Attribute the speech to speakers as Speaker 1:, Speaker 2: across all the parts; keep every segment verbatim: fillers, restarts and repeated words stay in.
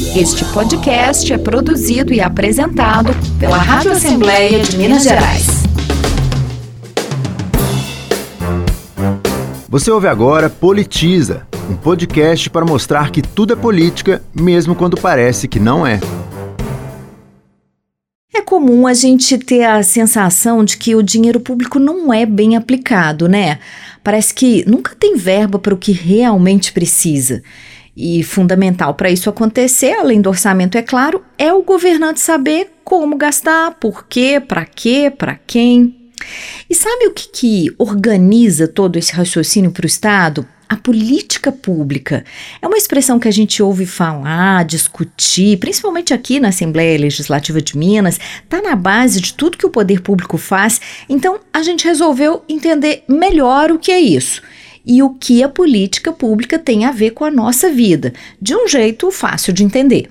Speaker 1: Este podcast é produzido e apresentado pela Rádio Assembleia de Minas Gerais.
Speaker 2: Você ouve agora Politiza, um podcast para mostrar que tudo é política, mesmo quando parece que não é.
Speaker 3: É comum a gente ter a sensação de que o dinheiro público não é bem aplicado, né? Parece que nunca tem verba para o que realmente precisa. E fundamental para isso acontecer, além do orçamento, é claro, é o governante saber como gastar, por quê, para quê, para quem. E sabe o que, que organiza todo esse raciocínio para o Estado? A política pública. É uma expressão que a gente ouve falar, discutir, principalmente aqui na Assembleia Legislativa de Minas, está na base de tudo que o poder público faz, então a gente resolveu entender melhor o que é isso e o que a política pública tem a ver com a nossa vida, de um jeito fácil de entender.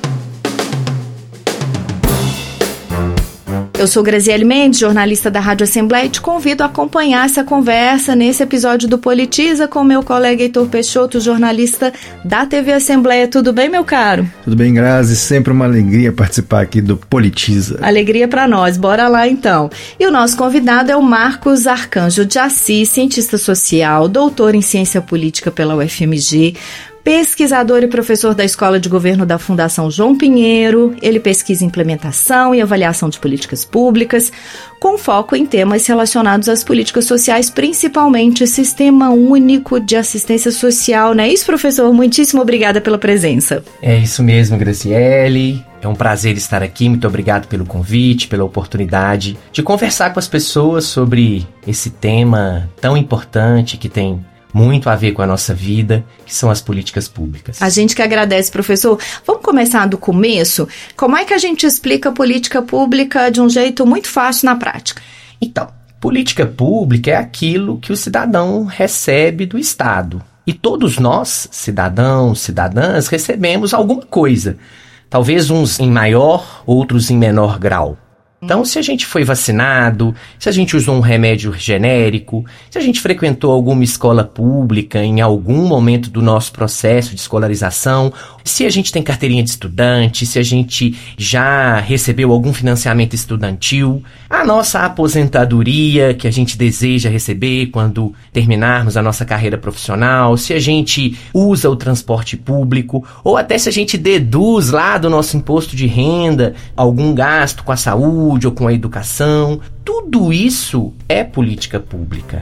Speaker 3: Eu sou Graziele Mendes, jornalista da Rádio Assembleia, e te convido a acompanhar essa conversa nesse episódio do Politiza com meu colega Heitor Peixoto, jornalista da T V Assembleia. Tudo bem, meu caro?
Speaker 4: Tudo bem, Grazi. Sempre uma alegria participar aqui do Politiza.
Speaker 3: Alegria para nós. Bora lá, então. E o nosso convidado é o Marcos Arcanjo de Assis, cientista social, doutor em ciência política pela U F M G, pesquisador e professor da Escola de Governo da Fundação João Pinheiro. Ele pesquisa implementação e avaliação de políticas públicas, com foco em temas relacionados às políticas sociais, principalmente Sistema Único de Assistência Social. Não é isso, professor? Muitíssimo obrigada pela presença.
Speaker 5: É isso mesmo, Graziele. É um prazer estar aqui. Muito obrigado pelo convite, pela oportunidade de conversar com as pessoas sobre esse tema tão importante que tem muito a ver com a nossa vida, que são as políticas públicas.
Speaker 3: A gente que agradece, professor. Vamos começar do começo? Como é que a gente explica a política pública de um jeito muito fácil na prática?
Speaker 5: Então, política pública é aquilo que o cidadão recebe do Estado. E todos nós, cidadãos, cidadãs, recebemos alguma coisa. Talvez uns em maior, outros em menor grau. Então, se a gente foi vacinado, se a gente usou um remédio genérico, se a gente frequentou alguma escola pública em algum momento do nosso processo de escolarização, se a gente tem carteirinha de estudante, se a gente já recebeu algum financiamento estudantil, a nossa aposentadoria que a gente deseja receber quando terminarmos a nossa carreira profissional, se a gente usa o transporte público, ou até se a gente deduz lá do nosso imposto de renda algum gasto com a saúde, ou com a educação, tudo isso é política pública.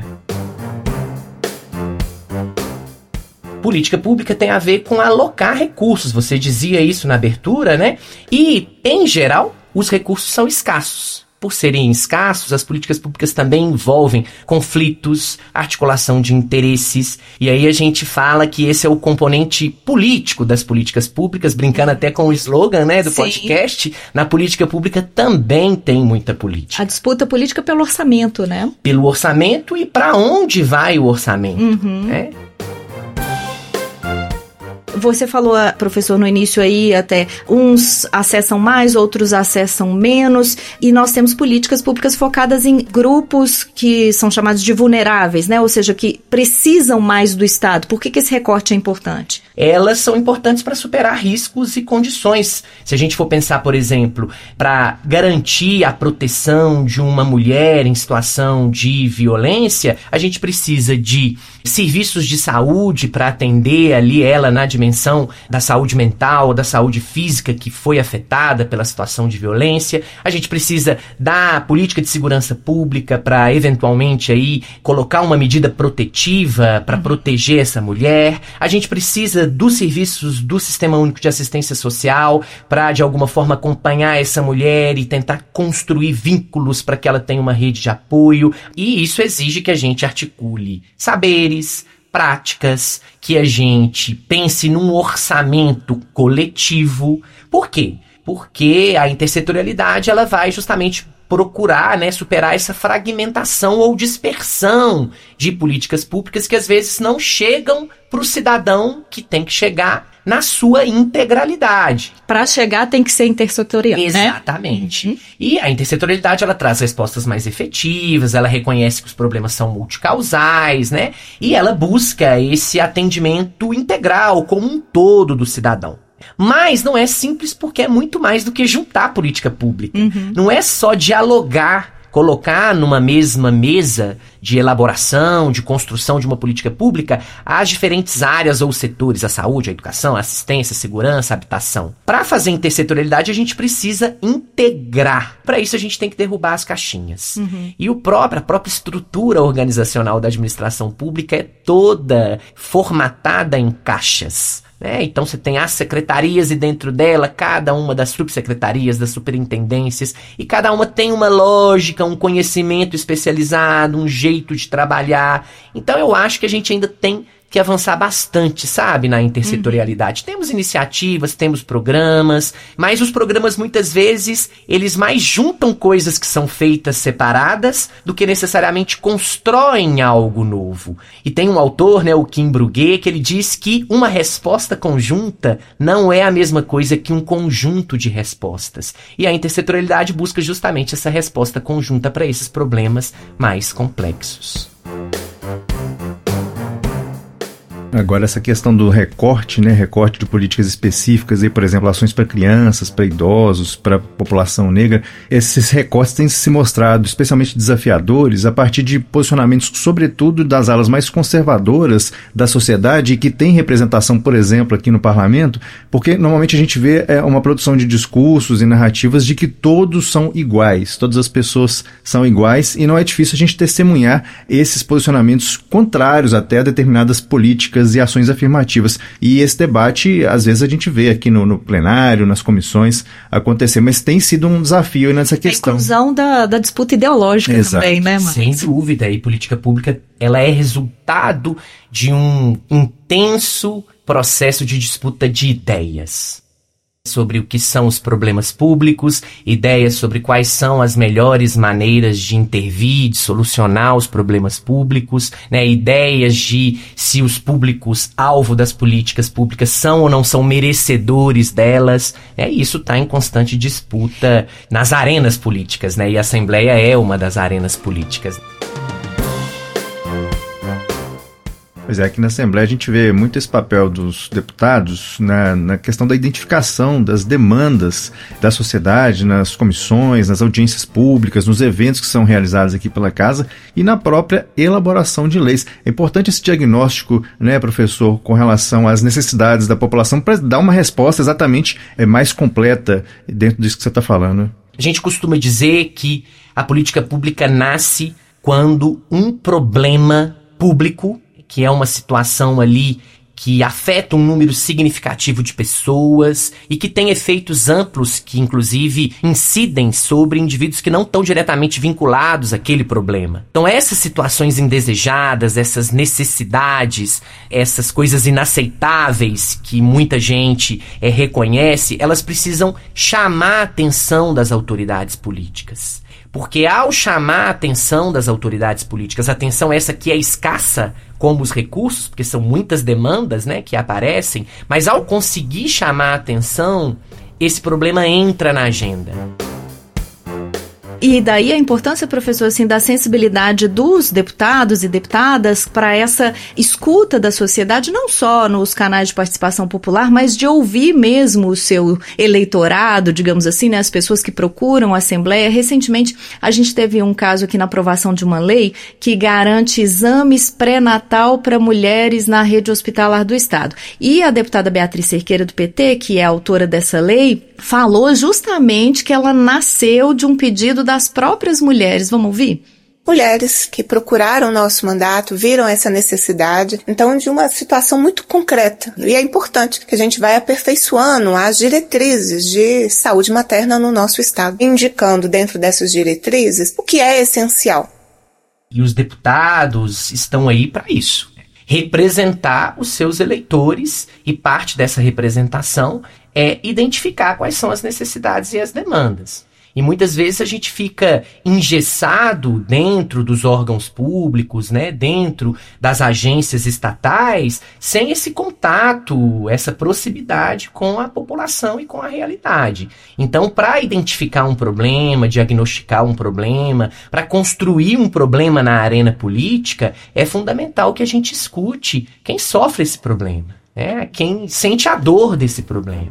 Speaker 5: Política pública tem a ver com alocar recursos, você dizia isso na abertura, né? E, em geral, os recursos são escassos. Por serem escassos, as políticas públicas também envolvem conflitos, articulação de interesses, e aí a gente fala que esse é o componente político das políticas públicas, brincando até com o slogan, né, do Sim. podcast. Na política pública também tem muita política.
Speaker 3: A disputa política pelo orçamento, né?
Speaker 5: Pelo orçamento e para onde vai o orçamento, uhum. né?
Speaker 3: Você falou, professor, no início aí, até uns acessam mais, outros acessam menos, e nós temos políticas públicas focadas em grupos que são chamados de vulneráveis, né? Ou seja, que precisam mais do Estado. Por que que esse recorte é importante?
Speaker 5: Elas são importantes para superar riscos e condições. Se a gente for pensar, por exemplo, para garantir a proteção de uma mulher em situação de violência, a gente precisa de serviços de saúde para atender ali ela na dimensão da saúde mental, da saúde física que foi afetada pela situação de violência. A gente precisa da política de segurança pública para eventualmente aí colocar uma medida protetiva para proteger essa mulher. A gente precisa dos serviços do Sistema Único de Assistência Social para de alguma forma acompanhar essa mulher e tentar construir vínculos para que ela tenha uma rede de apoio. E isso exige que a gente articule saberes, práticas, que a gente pense num orçamento coletivo. Por quê? Porque a intersetorialidade ela vai justamente procurar, né, superar essa fragmentação ou dispersão de políticas públicas que às vezes não chegam para o cidadão que tem que chegar na sua integralidade.
Speaker 3: Para chegar tem que ser intersetorial,
Speaker 5: Exatamente.
Speaker 3: Né? Uhum.
Speaker 5: E a intersetorialidade, ela traz respostas mais efetivas, ela reconhece que os problemas são multicausais, né? E ela busca esse atendimento integral, como um todo do cidadão. Mas não é simples porque é muito mais do que juntar política pública. Uhum. Não é só dialogar, colocar numa mesma mesa de elaboração, de construção de uma política pública, as diferentes áreas ou setores, a saúde, a educação, a assistência, a segurança, a habitação. Para fazer intersetorialidade, a gente precisa integrar. Para isso, a gente tem que derrubar as caixinhas. Uhum. E o próprio, a própria estrutura organizacional da administração pública é toda formatada em caixas. É, então você tem as secretarias e dentro dela cada uma das subsecretarias, das superintendências, e cada uma tem uma lógica, um conhecimento especializado, um jeito de trabalhar. Então eu acho que a gente ainda tem que avançar bastante, sabe, na intersetorialidade. Uhum. Temos iniciativas, temos programas, mas os programas muitas vezes, eles mais juntam coisas que são feitas separadas do que necessariamente constroem algo novo. E tem um autor, né, o Kim Bruguet, que ele diz que uma resposta conjunta não é a mesma coisa que um conjunto de respostas. E a intersetorialidade busca justamente essa resposta conjunta para esses problemas mais complexos.
Speaker 4: Agora, essa questão do recorte, né, recorte de políticas específicas, aí, por exemplo, ações para crianças, para idosos, para a população negra, esses recortes têm se mostrado especialmente desafiadores a partir de posicionamentos, sobretudo das alas mais conservadoras da sociedade e que têm representação, por exemplo, aqui no parlamento, porque normalmente a gente vê é, uma produção de discursos e narrativas de que todos são iguais, todas as pessoas são iguais, e não é difícil a gente testemunhar esses posicionamentos contrários até a determinadas políticas e ações afirmativas. E esse debate, às vezes, a gente vê aqui no, no plenário, nas comissões, acontecer, mas tem sido um desafio nessa questão.
Speaker 3: A inclusão da, da disputa ideológica. Exato. Também, né, Marcos?
Speaker 5: Sem dúvida, e política pública, ela é resultado de um intenso processo de disputa de ideias. Sobre o que são os problemas públicos, ideias sobre quais são as melhores maneiras de intervir, de solucionar os problemas públicos, né, ideias de se os públicos alvo das políticas públicas são ou não são merecedores delas. É, isso está em constante disputa nas arenas políticas, né, e a Assembleia é uma das arenas políticas.
Speaker 4: Pois é, aqui na Assembleia a gente vê muito esse papel dos deputados na, na questão da identificação das demandas da sociedade, nas comissões, nas audiências públicas, nos eventos que são realizados aqui pela Casa e na própria elaboração de leis. É importante esse diagnóstico, né, professor, com relação às necessidades da população para dar uma resposta exatamente é, mais completa dentro disso que você está falando.
Speaker 5: A gente costuma dizer que a política pública nasce quando um problema público, que é uma situação ali que afeta um número significativo de pessoas e que tem efeitos amplos que, inclusive, incidem sobre indivíduos que não estão diretamente vinculados àquele problema. Então, essas situações indesejadas, essas necessidades, essas coisas inaceitáveis que muita gente é, reconhece, elas precisam chamar a atenção das autoridades políticas. Porque ao chamar a atenção das autoridades políticas, atenção essa que é escassa como os recursos, porque são muitas demandas, né, que aparecem, mas ao conseguir chamar a atenção, esse problema entra na agenda.
Speaker 3: E daí a importância, professor, assim, da sensibilidade dos deputados e deputadas para essa escuta da sociedade, não só nos canais de participação popular, mas de ouvir mesmo o seu eleitorado, digamos assim, né, as pessoas que procuram a Assembleia. Recentemente, a gente teve um caso aqui na aprovação de uma lei que garante exames pré-natal para mulheres na rede hospitalar do Estado. E a deputada Beatriz Cerqueira, do P T, que é a autora dessa lei, falou justamente que ela nasceu de um pedido das próprias mulheres. Vamos ouvir?
Speaker 6: Mulheres que procuraram o nosso mandato, viram essa necessidade, então de uma situação muito concreta. E é importante que a gente vai aperfeiçoando as diretrizes de saúde materna no nosso estado, indicando dentro dessas diretrizes o que é essencial.
Speaker 5: E os deputados estão aí para isso. Representar os seus eleitores, e parte dessa representação é identificar quais são as necessidades e as demandas. E muitas vezes a gente fica engessado dentro dos órgãos públicos, né, dentro das agências estatais, sem esse contato, essa proximidade com a população e com a realidade. Então, para identificar um problema, diagnosticar um problema, para construir um problema na arena política, é fundamental que a gente escute quem sofre esse problema. é quem sente a dor desse problema.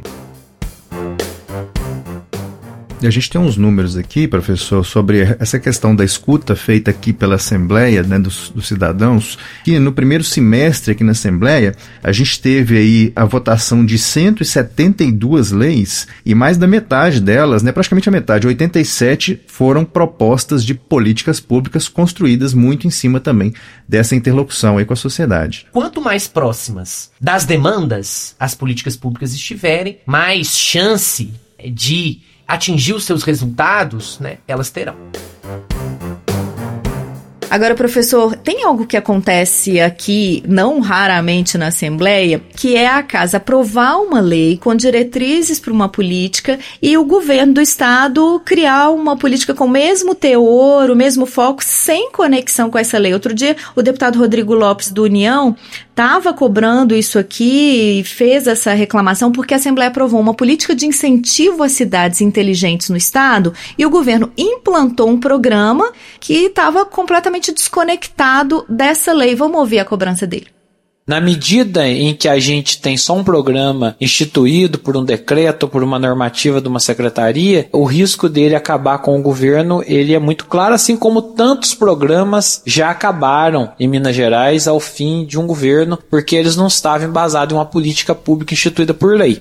Speaker 4: E a gente tem uns números aqui, professor, sobre essa questão da escuta feita aqui pela Assembleia, né, dos, dos cidadãos, que no primeiro semestre aqui na Assembleia, a gente teve aí a votação de cento e setenta e duas leis, e mais da metade delas, né, praticamente a metade, oitenta e sete, foram propostas de políticas públicas construídas muito em cima também dessa interlocução aí com a sociedade.
Speaker 5: Quanto mais próximas das demandas as políticas públicas estiverem, mais chance de atingir os seus resultados, né, elas terão.
Speaker 3: Agora, professor, tem algo que acontece aqui, não raramente na Assembleia, que é a casa aprovar uma lei com diretrizes para uma política e o governo do Estado criar uma política com o mesmo teor, o mesmo foco, sem conexão com essa lei. Outro dia, o deputado Rodrigo Lopes, do União, estava cobrando isso aqui e fez essa reclamação porque a Assembleia aprovou uma política de incentivo às cidades inteligentes no Estado e o governo implantou um programa que estava completamente desconectado dessa lei. Vamos ouvir a cobrança dele.
Speaker 7: Na medida em que a gente tem só um programa instituído por um decreto, por uma normativa de uma secretaria, o risco dele acabar com o governo, ele é muito claro, assim como tantos programas já acabaram em Minas Gerais ao fim de um governo, porque eles não estavam embasados em uma política pública instituída por lei.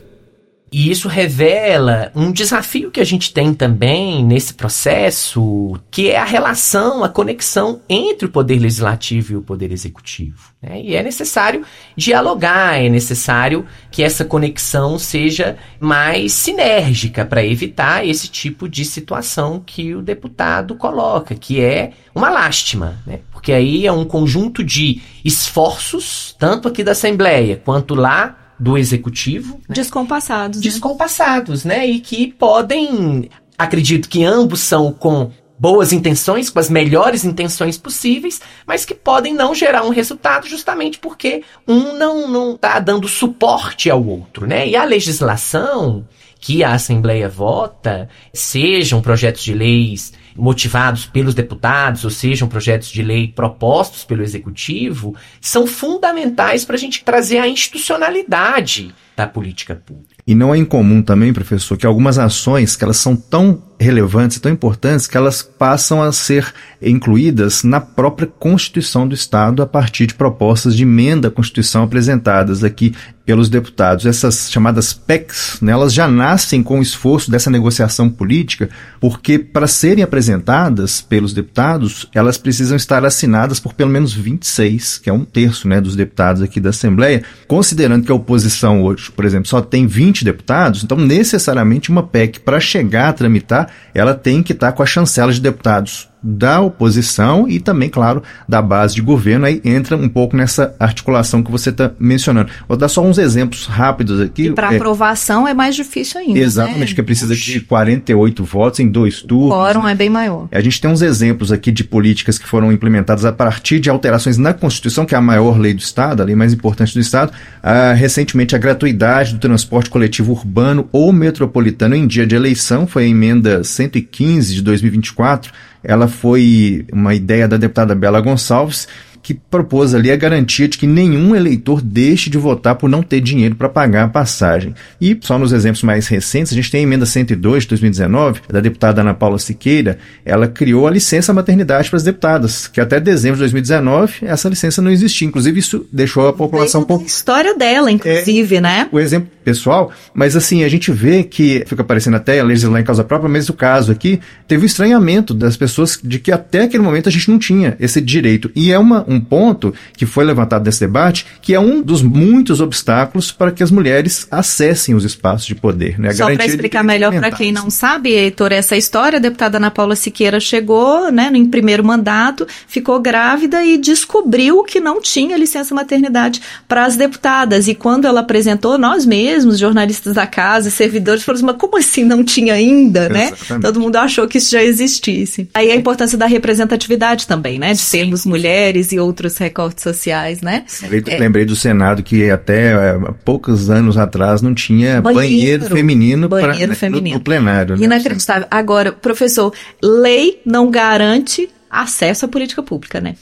Speaker 5: E isso revela um desafio que a gente tem também nesse processo, que é a relação, a conexão entre o poder legislativo e o poder executivo, né? E é necessário dialogar, é necessário que essa conexão seja mais sinérgica para evitar esse tipo de situação que o deputado coloca, que é uma lástima, né? Porque aí é um conjunto de esforços, tanto aqui da Assembleia quanto lá do Executivo. Né?
Speaker 3: Descompassados.
Speaker 5: Descompassados, né? E que podem, acredito que ambos são com boas intenções, com as melhores intenções possíveis, mas que podem não gerar um resultado justamente porque um não não está dando suporte ao outro, né? E a legislação que a Assembleia vota, sejam projetos de leis motivados pelos deputados, ou sejam projetos de lei propostos pelo Executivo, são fundamentais para a gente trazer a institucionalidade da política pública.
Speaker 4: E não é incomum também, professor, que algumas ações que elas são tão relevantes e tão importantes que elas passam a ser incluídas na própria Constituição do Estado a partir de propostas de emenda à Constituição apresentadas aqui pelos deputados. Essas chamadas P E Cs, né, elas já nascem com o esforço dessa negociação política, porque para serem apresentadas pelos deputados, elas precisam estar assinadas por pelo menos vinte e seis, que é um terço, né, dos deputados aqui da Assembleia, considerando que a oposição hoje, por exemplo, só tem vinte deputados, então necessariamente uma P E C para chegar a tramitar, ela tem que estar com a chancela de deputados da oposição e também, claro, da base de governo. Aí entra um pouco nessa articulação que você está mencionando. Vou dar só uns exemplos rápidos aqui.
Speaker 3: E para
Speaker 4: é,
Speaker 3: aprovação é mais difícil ainda.
Speaker 4: Exatamente,
Speaker 3: né?
Speaker 4: porque precisa de quarenta e oito votos em dois turnos.
Speaker 3: O quórum é bem maior.
Speaker 4: A gente tem uns exemplos aqui de políticas que foram implementadas a partir de alterações na Constituição, que é a maior lei do Estado, a lei mais importante do Estado. Ah, recentemente, a gratuidade do transporte coletivo urbano ou metropolitano em dia de eleição, foi a emenda cento e quinze de dois mil e vinte e quatro. Ela foi uma ideia da deputada Bela Gonçalves, que propôs ali a garantia de que nenhum eleitor deixe de votar por não ter dinheiro para pagar a passagem. E só nos exemplos mais recentes, a gente tem a emenda cento e dois de dois mil e dezenove, da deputada Ana Paula Siqueira. Ela criou a licença maternidade para as deputadas, que até dezembro de dois mil e dezenove essa licença não existia. Inclusive, isso deixou a população um pouco...
Speaker 3: A história dela, inclusive,
Speaker 4: é,
Speaker 3: né?
Speaker 4: O exemplo pessoal, mas assim, a gente vê que fica aparecendo até a legislar em causa própria, mas o caso aqui teve o estranhamento das pessoas de que até aquele momento a gente não tinha esse direito. E é uma, um ponto que foi levantado nesse debate, que é um dos muitos obstáculos para que as mulheres acessem os espaços de poder. Né? A
Speaker 3: Só para explicar melhor para quem não sabe, Heitor, essa história, a deputada Ana Paula Siqueira chegou, né, em primeiro mandato, ficou grávida e descobriu que não tinha licença maternidade para as deputadas. E quando ela apresentou, nós mesmos, jornalistas da casa, servidores, falamos, mas como assim não tinha ainda, né?
Speaker 4: Exatamente.
Speaker 3: Todo mundo achou que isso já existisse. Aí a importância da representatividade também, né? De sermos mulheres e outros recortes sociais, né?
Speaker 4: Lembrei,
Speaker 3: é.
Speaker 4: lembrei do Senado que até é, poucos anos atrás não tinha banheiro, banheiro feminino,
Speaker 3: banheiro
Speaker 4: pra,
Speaker 3: feminino.
Speaker 4: No, no plenário. Né?
Speaker 3: Inacreditável. Agora, professor, lei não garante acesso à política pública, né?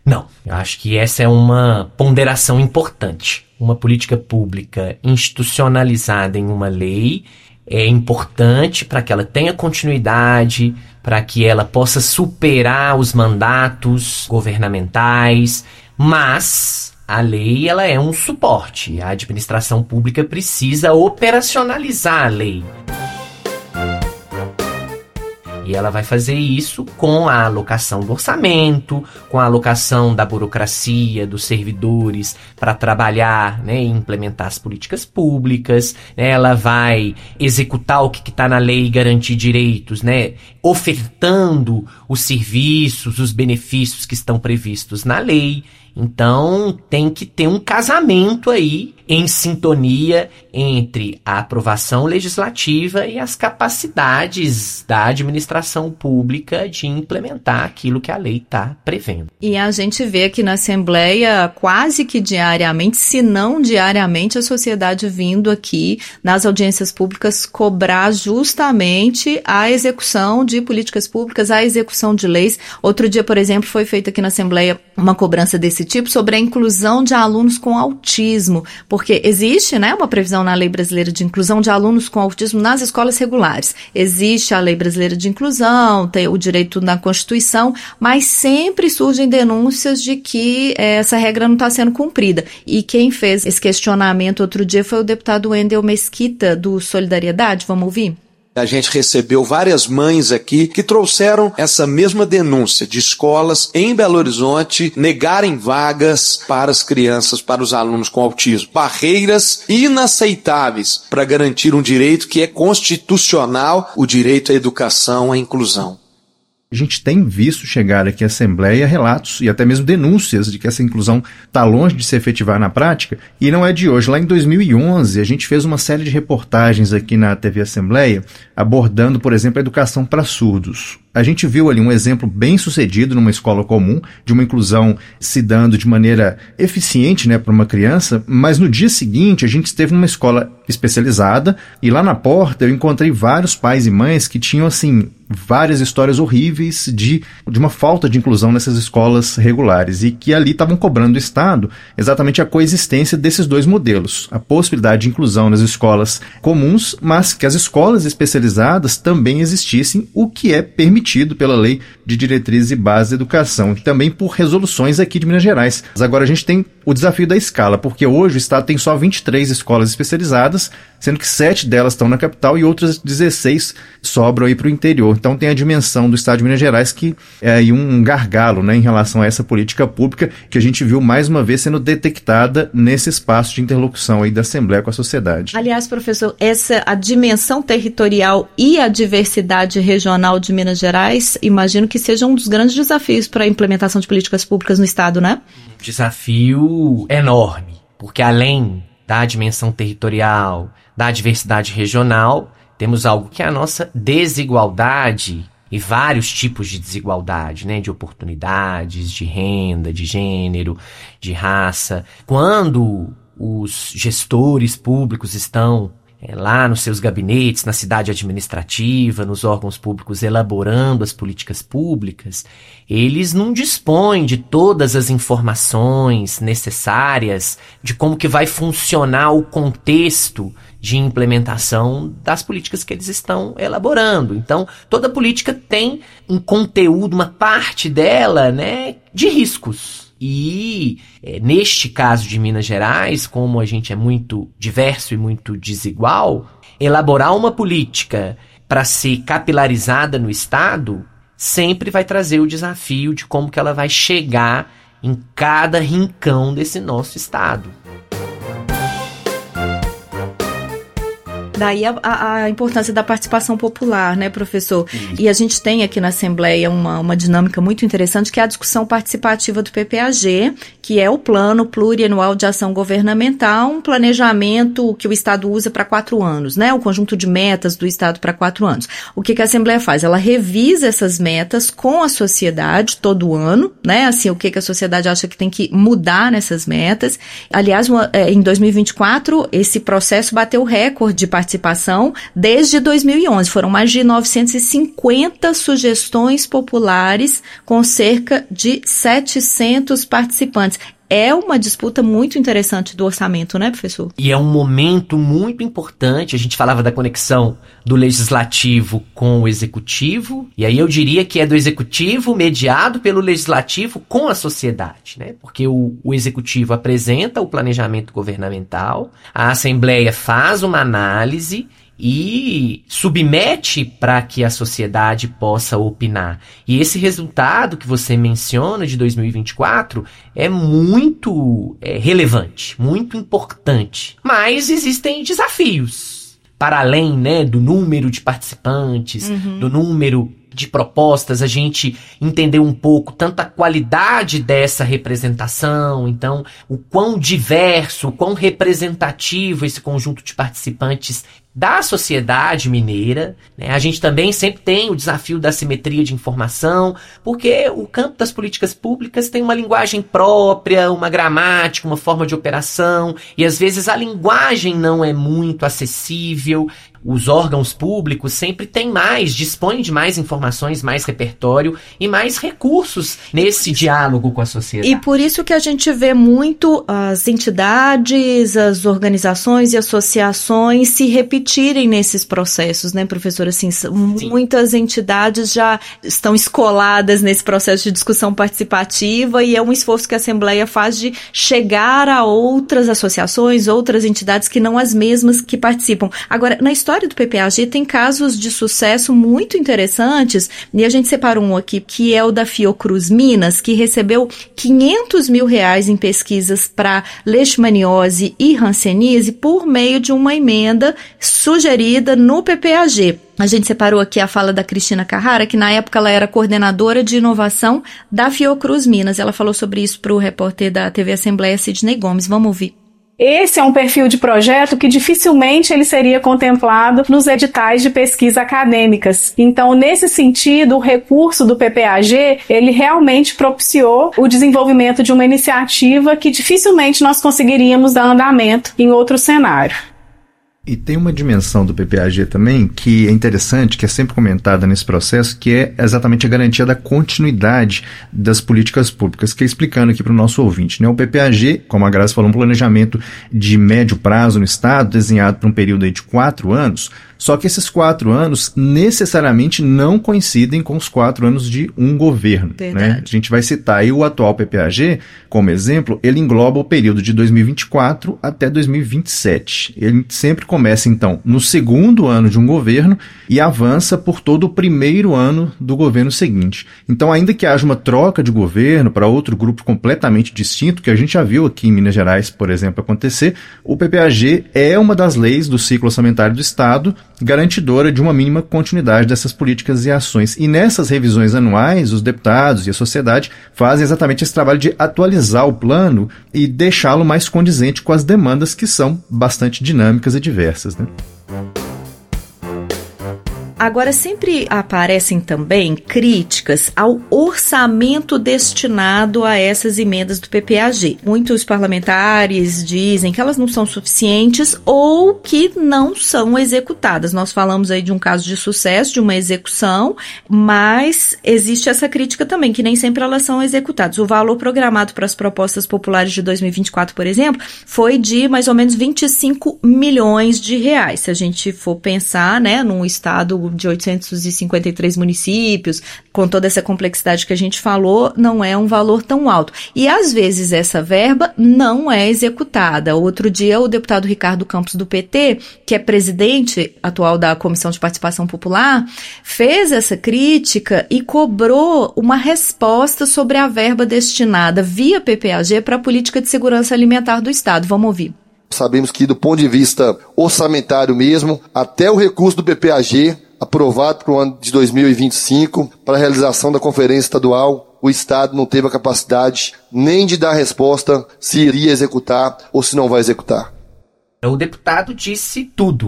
Speaker 5: Não, eu acho que essa é uma ponderação importante. Uma política pública institucionalizada em uma lei é importante para que ela tenha continuidade, para que ela possa superar os mandatos governamentais, mas a lei ela é um suporte. A administração pública precisa operacionalizar a lei. E ela vai fazer isso com a alocação do orçamento, com a alocação da burocracia, dos servidores para trabalhar, né, e implementar as políticas públicas. Ela vai executar o que está na lei e garantir direitos, né, ofertando os serviços, os benefícios que estão previstos na lei. Então, tem que ter um casamento aí em sintonia entre a aprovação legislativa e as capacidades da administração pública de implementar aquilo que a lei está prevendo.
Speaker 3: E a gente vê aqui na Assembleia quase que diariamente, se não diariamente, a sociedade vindo aqui nas audiências públicas cobrar justamente a execução de políticas públicas, a execução de leis. Outro dia, por exemplo, foi feita aqui na Assembleia uma cobrança desse tipo sobre a inclusão de alunos com autismo, porque existe, né, uma previsão na Lei Brasileira de Inclusão de alunos com autismo nas escolas regulares. Existe a Lei Brasileira de Inclusão, tem o direito na Constituição, mas sempre surgem denúncias de que é, essa regra não está sendo cumprida. E quem fez esse questionamento outro dia foi o deputado Wendel Mesquita, do Solidariedade. Vamos ouvir?
Speaker 8: A gente recebeu várias mães aqui que trouxeram essa mesma denúncia de escolas em Belo Horizonte negarem vagas para as crianças, para os alunos com autismo. Barreiras inaceitáveis para garantir um direito que é constitucional, o direito à educação, à inclusão.
Speaker 4: A gente tem visto chegar aqui à Assembleia relatos e até mesmo denúncias de que essa inclusão está longe de se efetivar na prática, e não é de hoje. Lá em dois mil e onze, a gente fez uma série de reportagens aqui na T V Assembleia, abordando, por exemplo, a educação para surdos. A gente viu ali um exemplo bem sucedido numa escola comum, de uma inclusão se dando de maneira eficiente, né, para uma criança, mas no dia seguinte a gente esteve numa escola especializada e lá na porta eu encontrei vários pais e mães que tinham, assim, várias histórias horríveis de, de uma falta de inclusão nessas escolas regulares e que ali estavam cobrando do Estado exatamente a coexistência desses dois modelos, a possibilidade de inclusão nas escolas comuns, mas que as escolas especializadas também existissem, o que é permitido pela Lei de Diretrizes e Bases da Educação, e também por resoluções aqui de Minas Gerais. Mas agora a gente tem o desafio da escala, porque hoje o Estado tem só vinte e três escolas especializadas, sendo que sete delas estão na capital e outras dezesseis sobram aí para o interior. Então tem a dimensão do Estado de Minas Gerais que é aí um gargalo, né, em relação a essa política pública que a gente viu mais uma vez sendo detectada nesse espaço de interlocução aí da Assembleia com a sociedade.
Speaker 3: Aliás, professor, essa a dimensão territorial e a diversidade regional de Minas Gerais, imagino que seja um dos grandes desafios para a implementação de políticas públicas no Estado, né?
Speaker 5: Desafio enorme, porque além da dimensão territorial, da diversidade regional, temos algo que é a nossa desigualdade e vários tipos de desigualdade, né? De oportunidades, de renda, de gênero, de raça. Quando os gestores públicos estão é, lá nos seus gabinetes, na cidade administrativa, nos órgãos públicos, elaborando as políticas públicas, eles não dispõem de todas as informações necessárias de como que vai funcionar o contexto de implementação das políticas que eles estão elaborando. Então, toda política tem um conteúdo, uma parte dela, né, de riscos. E é, neste caso de Minas Gerais, como a gente é muito diverso e muito desigual, elaborar uma política para ser capilarizada no Estado sempre vai trazer o desafio de como que ela vai chegar em cada rincão desse nosso Estado.
Speaker 3: Daí a, a, a importância da participação popular, né, professor? Uhum. E a gente tem aqui na Assembleia uma, uma dinâmica muito interessante, que é a discussão participativa do P P A G, que é o Plano Plurianual de Ação Governamental, um planejamento que o Estado usa para quatro anos, né? O conjunto de metas do Estado para quatro anos. O que, que a Assembleia faz? Ela revisa essas metas com a sociedade todo ano, né? Assim, o que, que a sociedade acha que tem que mudar nessas metas. Aliás, uma, é, em dois mil e vinte e quatro, esse processo bateu o recorde de participação participação desde dois mil e onze. Foram mais de novecentas e cinquenta sugestões populares com cerca de setecentos participantes. É uma disputa muito interessante do orçamento, né, professor?
Speaker 5: E é um momento muito importante. A gente falava da conexão do legislativo com o executivo, e aí eu diria que é do executivo mediado pelo legislativo com a sociedade, né? Porque o, o executivo apresenta o planejamento governamental, a Assembleia faz uma análise e submete para que a sociedade possa opinar. E esse resultado que você menciona de dois mil e vinte e quatro é muito é, relevante, muito importante. Mas existem desafios. Para além, né, do número de participantes, uhum. do número de propostas, a gente entender um pouco tanto a qualidade dessa representação, então o quão diverso, o quão representativo esse conjunto de participantes da sociedade mineira, né? A gente também sempre tem o desafio da simetria de informação, porque o campo das políticas públicas tem uma linguagem própria, uma gramática, uma forma de operação, e às vezes a linguagem não é muito acessível. Os órgãos públicos sempre têm mais, dispõem de mais informações, mais repertório e mais recursos nesse diálogo com a sociedade.
Speaker 3: E por isso que a gente vê muito as entidades, as organizações e associações se repetirem nesses processos, né, professora? Assim, Sim. muitas entidades já estão escoladas nesse processo de discussão participativa e é um esforço que a Assembleia faz de chegar a outras associações, outras entidades que não as mesmas que participam. Agora, na história A história do P P A G tem casos de sucesso muito interessantes e a gente separou um aqui que é o da Fiocruz Minas, que recebeu quinhentos mil reais em pesquisas para leishmaniose e hanseníase por meio de uma emenda sugerida no P P A G. A gente separou aqui a fala da Cristina Carrara, que na época ela era coordenadora de inovação da Fiocruz Minas. Ela falou sobre isso para o repórter da T V Assembleia, Sidney Gomes. Vamos ouvir.
Speaker 9: Esse é um perfil de projeto que dificilmente ele seria contemplado nos editais de pesquisa acadêmicas. Então, nesse sentido, o recurso do P P A G, ele realmente propiciou o desenvolvimento de uma iniciativa que dificilmente nós conseguiríamos dar andamento em outro cenário.
Speaker 4: E tem uma dimensão do P P A G também que é interessante, que é sempre comentada nesse processo, que é exatamente a garantia da continuidade das políticas públicas, que é explicando aqui para o nosso ouvinte, né? O P P A G, como a Graça falou, um planejamento de médio prazo no Estado, desenhado para um período aí de quatro anos, só que esses quatro anos necessariamente não coincidem com os quatro anos de um governo, né? A gente vai citar aí o atual P P A G como exemplo, ele engloba o período de dois mil e vinte e quatro até dois mil e vinte e sete. Ele sempre começa, então, no segundo ano de um governo e avança por todo o primeiro ano do governo seguinte. Então, ainda que haja uma troca de governo para outro grupo completamente distinto, que a gente já viu aqui em Minas Gerais, por exemplo, acontecer, o P P A G é uma das leis do ciclo orçamentário do Estado, garantidora de uma mínima continuidade dessas políticas e ações. E nessas revisões anuais, os deputados e a sociedade fazem exatamente esse trabalho de atualizar o plano e deixá-lo mais condizente com as demandas que são bastante dinâmicas e diversas, né?
Speaker 3: Agora, sempre aparecem também críticas ao orçamento destinado a essas emendas do P P A G. Muitos parlamentares dizem que elas não são suficientes ou que não são executadas. Nós falamos aí de um caso de sucesso, de uma execução, mas existe essa crítica também, que nem sempre elas são executadas. O valor programado para as propostas populares de dois mil e vinte e quatro, por exemplo, foi de mais ou menos vinte e cinco milhões de reais. Se a gente for pensar, né, num estado de oitocentos e cinquenta e três municípios, com toda essa complexidade que a gente falou, não é um valor tão alto. E às vezes essa verba não é executada. Outro dia o deputado Ricardo Campos do P T, que é presidente atual da Comissão de Participação Popular, fez essa crítica e cobrou uma resposta sobre a verba destinada via P P A G para a política de segurança alimentar do Estado. Vamos ouvir.
Speaker 10: Sabemos que, do ponto de vista orçamentário mesmo, até o recurso do P P A G, aprovado para o ano de dois mil e vinte e cinco, para a realização da conferência estadual, o Estado não teve a capacidade nem de dar resposta se iria executar ou se não vai executar.
Speaker 5: O deputado disse tudo.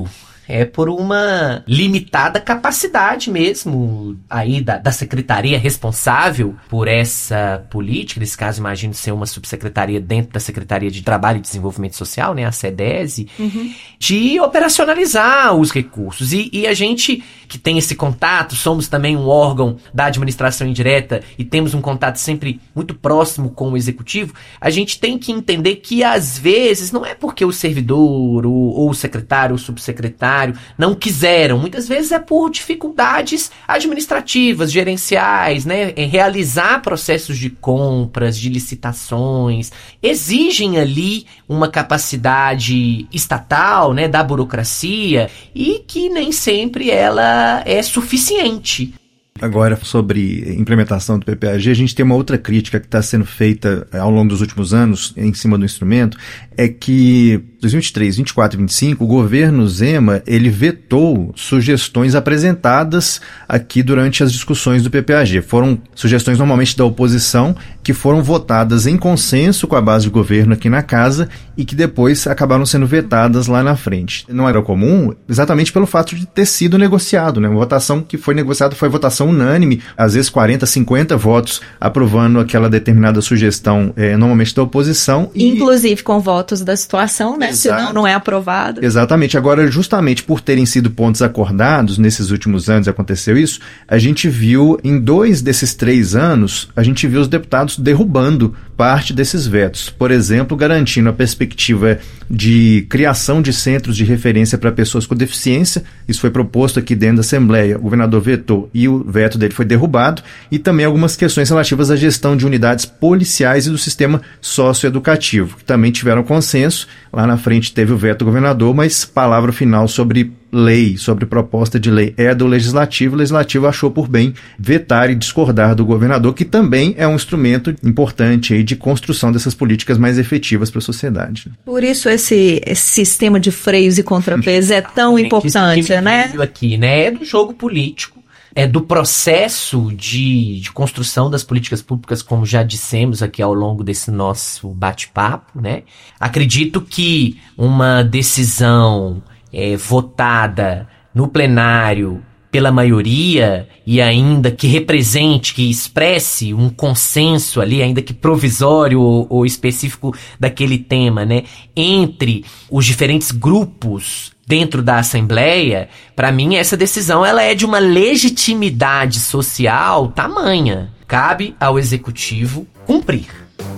Speaker 5: É por uma limitada capacidade mesmo aí da, da secretaria responsável por essa política, nesse caso imagino ser uma subsecretaria dentro da Secretaria de Trabalho e Desenvolvimento Social, né, a SEDESE, uhum. de operacionalizar os recursos. E, e a gente que tem esse contato, somos também um órgão da administração indireta e temos um contato sempre muito próximo com o executivo, a gente tem que entender que às vezes não é porque o servidor ou, ou o secretário ou o subsecretário não quiseram, muitas vezes é por dificuldades administrativas, gerenciais, né? Realizar processos de compras, de licitações, exigem ali uma capacidade estatal, né, da burocracia, e que nem sempre ela é suficiente.
Speaker 4: Agora, sobre implementação do P P A G, a gente tem uma outra crítica que está sendo feita ao longo dos últimos anos em cima do instrumento, é que dois mil e vinte e três, vinte e quatro e vinte e cinco, o governo Zema, ele vetou sugestões apresentadas aqui durante as discussões do P P A G. Foram sugestões normalmente da oposição, que foram votadas em consenso com a base de governo aqui na casa e que depois acabaram sendo vetadas lá na frente. Não era comum, exatamente pelo fato de ter sido negociado, né? Uma votação que foi negociada foi votação unânime, às vezes quarenta, cinquenta votos aprovando aquela determinada sugestão, é, normalmente da oposição. E...
Speaker 3: inclusive com votos da situação, né?
Speaker 4: Exato.
Speaker 3: Senão não é aprovado.
Speaker 4: Exatamente. Agora, justamente por terem sido pontos acordados, nesses últimos anos aconteceu isso, a gente viu, em dois desses três anos, a gente viu os deputados derrubando parte desses vetos. Por exemplo, garantindo a perspectiva de criação de centros de referência para pessoas com deficiência. Isso foi proposto aqui dentro da Assembleia. O governador vetou e o veto dele foi derrubado. E também algumas questões relativas à gestão de unidades policiais e do sistema socioeducativo, que também tiveram consenso. Lá na frente teve o veto do governador, mas palavra final sobre lei, sobre proposta de lei é do Legislativo. O Legislativo achou por bem vetar e discordar do governador, que também é um instrumento importante aí de construção dessas políticas mais efetivas para a sociedade.
Speaker 3: Por isso esse, esse sistema de freios e contrapesos é tão importante, né?
Speaker 5: Aqui, né? É do jogo político, é do processo de, de construção das políticas públicas, como já dissemos aqui ao longo desse nosso bate-papo, né? Acredito que uma decisão É, votada no plenário pela maioria e ainda que represente, que expresse um consenso ali, ainda que provisório ou, ou específico daquele tema, né, entre os diferentes grupos dentro da Assembleia, para mim essa decisão ela é de uma legitimidade social tamanha. Cabe ao Executivo cumprir.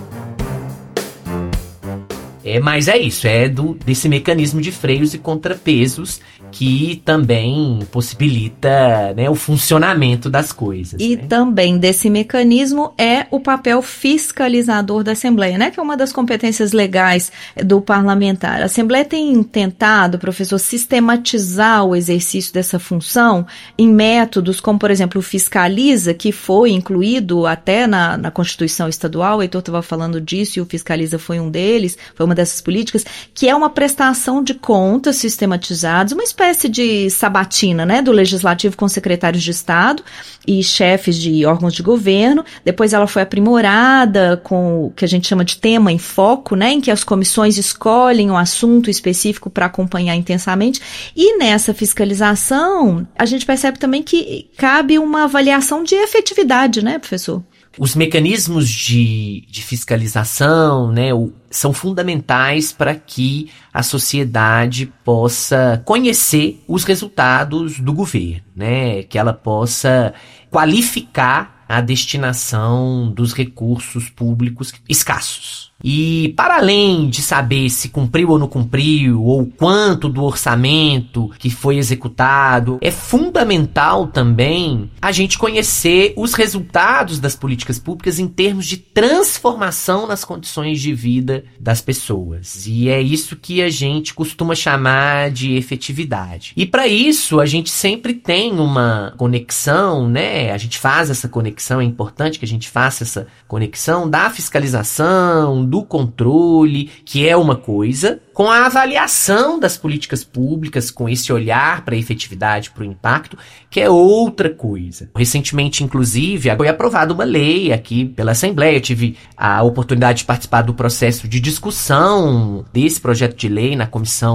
Speaker 5: É, mas é isso, é do, desse mecanismo de freios e contrapesos que também possibilita, né, o funcionamento das coisas.
Speaker 3: E
Speaker 5: né?
Speaker 3: também desse mecanismo é o papel fiscalizador da Assembleia, né, que é uma das competências legais do parlamentar. A Assembleia tem tentado, professor, sistematizar o exercício dessa função em métodos como, por exemplo, o Fiscaliza, que foi incluído até na, na Constituição Estadual. O Heitor estava falando disso e o Fiscaliza foi um deles, foi uma dessas políticas, que é uma prestação de contas sistematizadas, uma espécie de sabatina, né, do Legislativo com secretários de Estado e chefes de órgãos de governo. Depois ela foi aprimorada com o que a gente chama de tema em foco, né, em que as comissões escolhem um assunto específico para acompanhar intensamente. E nessa fiscalização, a gente percebe também que cabe uma avaliação de efetividade, né, professor?
Speaker 5: Os mecanismos de, de fiscalização, né, o, são fundamentais para que a sociedade possa conhecer os resultados do governo, né, que ela possa qualificar a destinação dos recursos públicos escassos. E para além de saber se cumpriu ou não cumpriu, ou quanto do orçamento que foi executado, é fundamental também a gente conhecer os resultados das políticas públicas em termos de transformação nas condições de vida das pessoas. E é isso que a gente costuma chamar de efetividade. E para isso a gente sempre tem uma conexão, né? A gente faz essa conexão, é importante que a gente faça essa conexão da fiscalização, do controle, que é uma coisa, com a avaliação das políticas públicas, com esse olhar para a efetividade, para o impacto, que é outra coisa. Recentemente, inclusive, foi aprovada uma lei aqui pela Assembleia. Eu tive a oportunidade de participar do processo de discussão desse projeto de lei na Comissão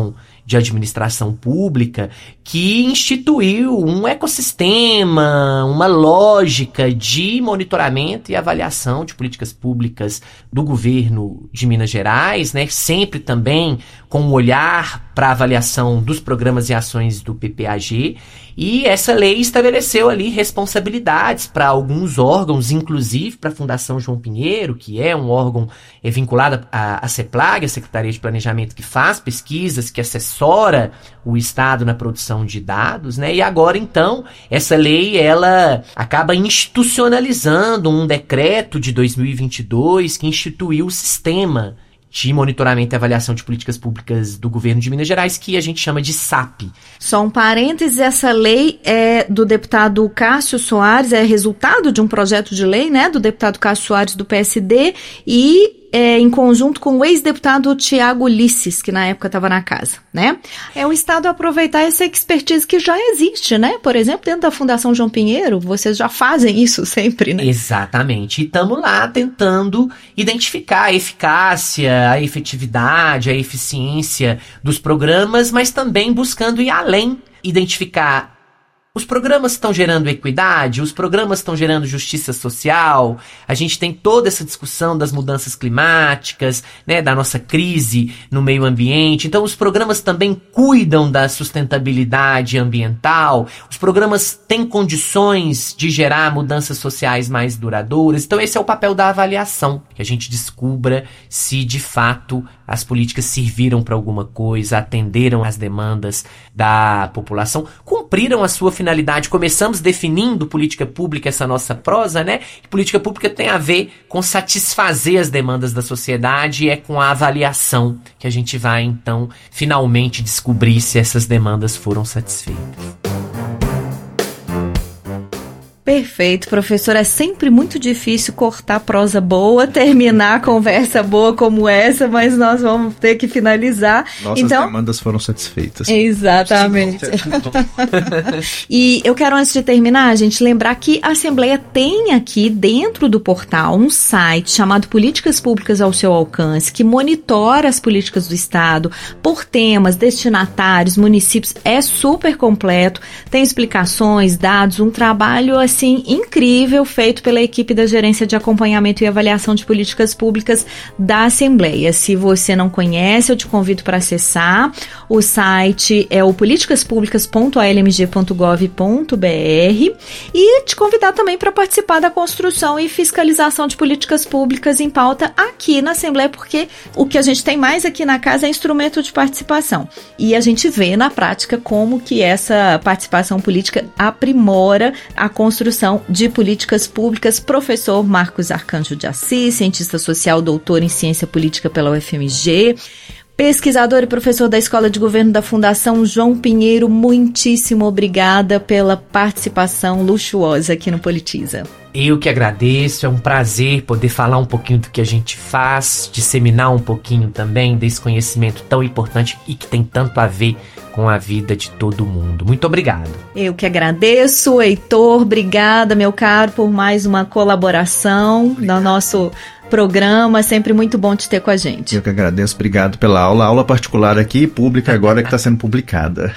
Speaker 5: de Administração Pública, que instituiu um ecossistema, uma lógica de monitoramento e avaliação de políticas públicas do governo de Minas Gerais, né? Sempre também com um olhar para a avaliação dos programas e ações do P P A G. E essa lei estabeleceu ali responsabilidades para alguns órgãos, inclusive para a Fundação João Pinheiro, que é um órgão é, vinculado à, à CEPLAG, a Secretaria de Planejamento, que faz pesquisas, que assessora o Estado na produção de dados, né? E agora, então, essa lei, ela acaba institucionalizando um decreto de dois mil e vinte e dois que instituiu o sistema de monitoramento e avaliação de políticas públicas do governo de Minas Gerais, que a gente chama de S A P.
Speaker 3: Só um parênteses, essa lei é do deputado Cássio Soares, é resultado de um projeto de lei, né, do deputado Cássio Soares do P S D e é, em conjunto com o ex-deputado Tiago Ulisses, que na época estava na casa, né? É o Estado aproveitar essa expertise que já existe, né? Por exemplo, dentro da Fundação João Pinheiro, vocês já fazem isso sempre, né?
Speaker 5: Exatamente. E estamos lá tentando identificar a eficácia, a efetividade, a eficiência dos programas, mas também buscando ir além, identificar os programas estão gerando equidade, os programas estão gerando justiça social, a gente tem toda essa discussão das mudanças climáticas, né, da nossa crise no meio ambiente, então os programas também cuidam da sustentabilidade ambiental, os programas têm condições de gerar mudanças sociais mais duradouras, então esse é o papel da avaliação, que a gente descubra se de fato as políticas serviram para alguma coisa, atenderam às demandas da população, cumpriram a sua finalidade. Começamos definindo política pública, essa nossa prosa, né? E política pública tem a ver com satisfazer as demandas da sociedade e é com a avaliação que a gente vai, então, finalmente descobrir se essas demandas foram satisfeitas.
Speaker 3: Perfeito, professor. É sempre muito difícil cortar prosa boa, terminar conversa boa como essa, mas nós vamos ter que finalizar.
Speaker 4: Nossas
Speaker 3: então,
Speaker 4: demandas foram satisfeitas.
Speaker 3: Exatamente. E eu quero, antes de terminar, a gente lembrar que a Assembleia tem aqui dentro do portal um site chamado Políticas Públicas ao Seu Alcance, que monitora as políticas do Estado por temas, destinatários, municípios. É super completo, tem explicações, dados, um trabalho assim incrível feito pela equipe da Gerência de Acompanhamento e Avaliação de Políticas Públicas da Assembleia. Se você não conhece, eu te convido para acessar. O site é o políticas públicas ponto a l m g ponto gov ponto b r e te convidar também para participar da construção e fiscalização de políticas públicas em pauta aqui na Assembleia, porque o que a gente tem mais aqui na casa é instrumento de participação. E a gente vê na prática como que essa participação política aprimora a construção de políticas públicas. Professor Marcos Arcanjo de Assis, cientista social, doutor em ciência política pela U F M G, pesquisador e professor da Escola de Governo da Fundação João Pinheiro, muitíssimo obrigada pela participação luxuosa aqui no Politiza.
Speaker 5: Eu que agradeço, é um prazer poder falar um pouquinho do que a gente faz, disseminar um pouquinho também desse conhecimento tão importante e que tem tanto a ver com a vida de todo mundo. Muito obrigado.
Speaker 3: Eu que agradeço, Heitor, obrigada, meu caro, por mais uma colaboração no nosso programa, sempre muito bom te ter com a gente.
Speaker 4: Eu que agradeço, obrigado pela aula, aula particular aqui, pública agora que está sendo publicada.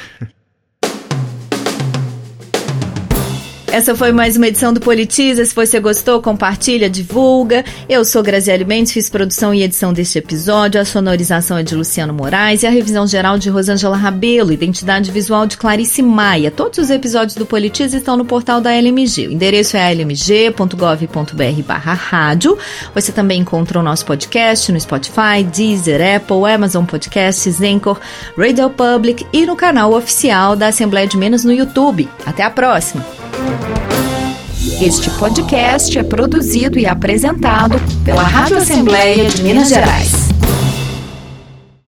Speaker 3: Essa foi mais uma edição do Politiza. Se você gostou, compartilha, divulga. Eu sou Graziele Mendes, fiz produção e edição deste episódio. A sonorização é de Luciano Moraes e a revisão geral de Rosângela Rabelo, identidade visual de Clarice Maia. Todos os episódios do Politiza estão no portal da L M G. O endereço é a l m g ponto gov ponto b r barra rádio. Você também encontra o nosso podcast no Spotify, Deezer, Apple, Amazon Podcasts, Anchor, Radio Public e no canal oficial da Assembleia de Minas no YouTube. Até a próxima!
Speaker 1: Este podcast é produzido e apresentado pela Rádio Assembleia de Minas Gerais.